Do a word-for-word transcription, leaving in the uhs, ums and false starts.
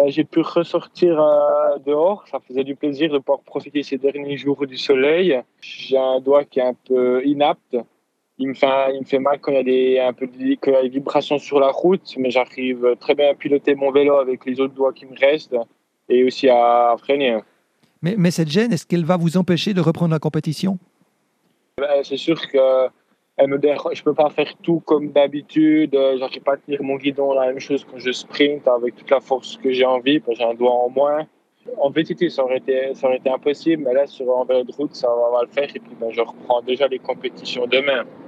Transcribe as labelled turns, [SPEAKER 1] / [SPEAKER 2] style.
[SPEAKER 1] Ben, j'ai pu ressortir euh, dehors. Ça faisait du plaisir de pouvoir profiter ces derniers jours du soleil. J'ai un doigt qui est un peu inapte. Il me fait, un- il me fait mal quand il y a des, un peu de, quand il y a des vibrations sur la route, mais j'arrive très bien à piloter mon vélo avec les autres doigts qui me restent et aussi à freiner.
[SPEAKER 2] Mais, mais cette gêne, est-ce qu'elle va vous empêcher de reprendre la compétition?
[SPEAKER 1] Ben, c'est sûr que elle me dérange. Je peux pas faire tout comme d'habitude. Euh, J'arrive pas à tenir mon guidon la même chose quand je sprint avec toute la force que j'ai envie, parce que j'ai un doigt en moins. En V T T, ça aurait été, ça aurait été impossible, mais là, sur un vélo de route, ça va, va le faire. Et puis, ben, je reprends déjà les compétitions demain.